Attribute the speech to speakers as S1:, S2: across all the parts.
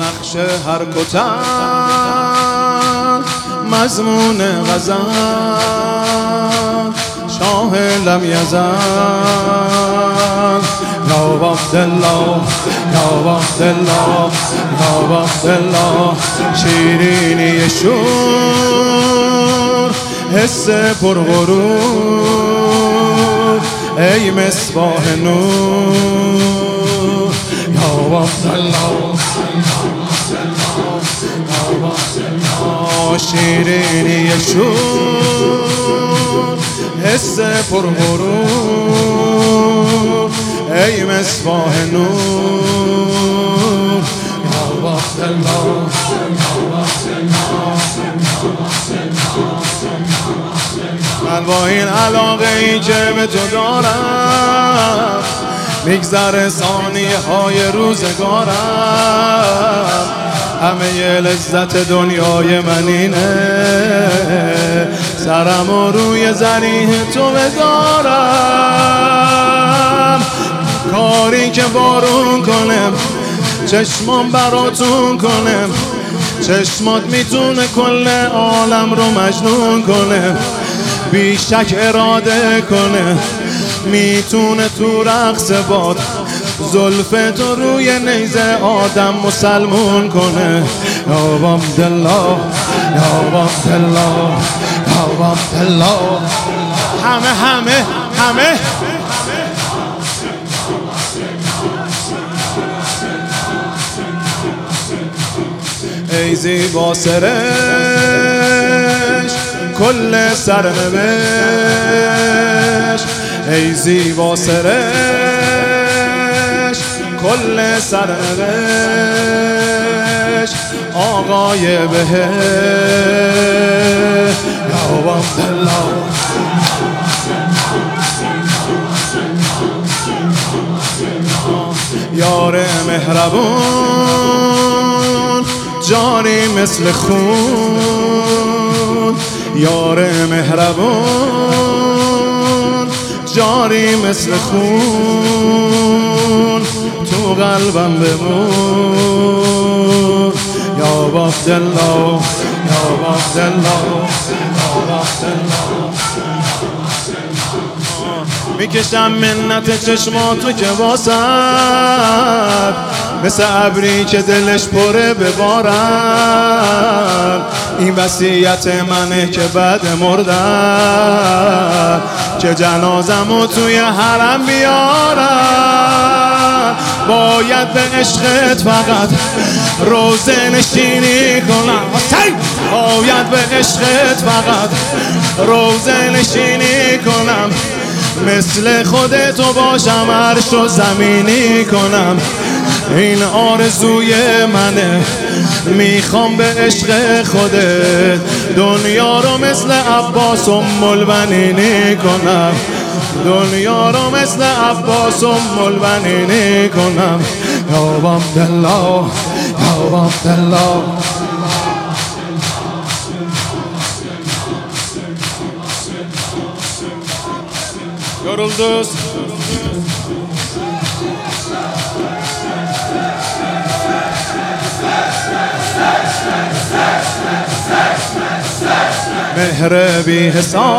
S1: نقش هر کتن مضمون غزل شاه لم یزل یا عبدالله یا عبدالله یا عبدالله شیرینی شور حس پرغرور ای مصباح نور یا عبدالله شیرینی شور حس پرغرور ای مصباح نور یا عبدالله من با این علاقه ای که به تو دارم میگذره ثانیه های روزگارم همه ی لذت دنیای من اینه سرم و روی ذریح تو بذارم کاری که بارون کنم چشمام براتون کنم چشمات میتونه کل عالم رو مجنون کنه بیشک اراده کنه میتونه تو رقص باد زلف تو روی نیزه آدم مسلمون کنه یا عبدالله یا عبدالله یا عبدالله همه ای زیبا سرش کل سرنوشت ای زیبا سرش کل سرنوشت آقای بهشت یا عبدالله یار مهربون جاری مثل خون یار مهربون جاری مثل خون تو قلبم بمون یا عبدالله یا عبدالله میکشم منت چشماتو که واسد مثل ابری که دلش پره ببارم این وصیت منه که بعد مردم که جنازمو توی حرم بیارم باید به عشقت فقط روزه نشینی کنم باید به عشقت فقط روزه نشینی کنم مثل خودتو باشم عرش و زمینی کنم این آرزوی منه میخوام به عشق خودت دنیا رو مثل عباس ام البنینی کنم دنیا رو مثل عباس ام البنینی کنم یا عبدالله یا عبدالله yorulduz مهر بی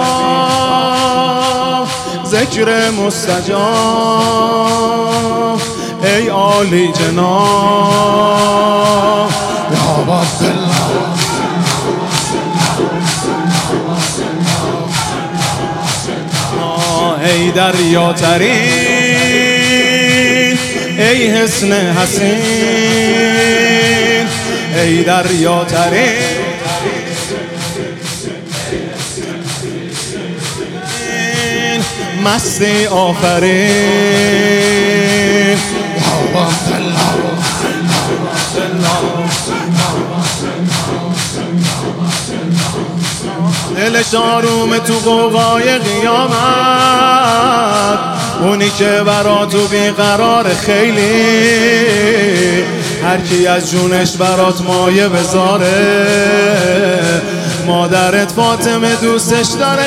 S1: حساب ذکر مستجاب ای عالی جناب یا عبدالله ای دریا ترین ای حسن حسین ای دریا ترین مستی آفرین یا عبدالله دلش آرومه تو قوقای قیامت اونی که برا تو بیقرار خیلی هر کی از جونش برات مایه بذاره مادرت فاطمه دوستش داره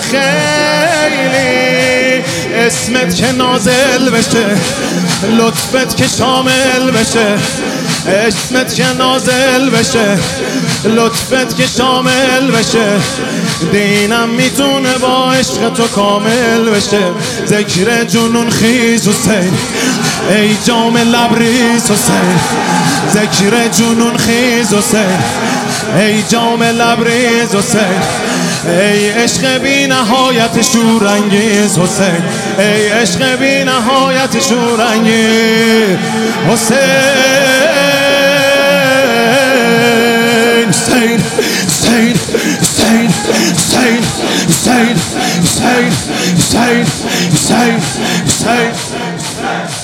S1: خیلی اسمت که نازل بشه لطفت که شامل بشه اسمت که نازل بشه، لطفت که شامل بشه، دینم میتونه با عشق تو کامل بشه. ذکر جنون خیز حسین، ای جام لبریز حسین، ذکر جنون خیز حسین، ای جام لبریز حسین، ای عشق بی نهایت شورانگیز حسین، ای عشق بی نهایت شورانگیز حسین. Hussein, Hussein, Hussein, Hussein, Hussein, Hussein, Hussein, Hussein, Hussein, Hussein.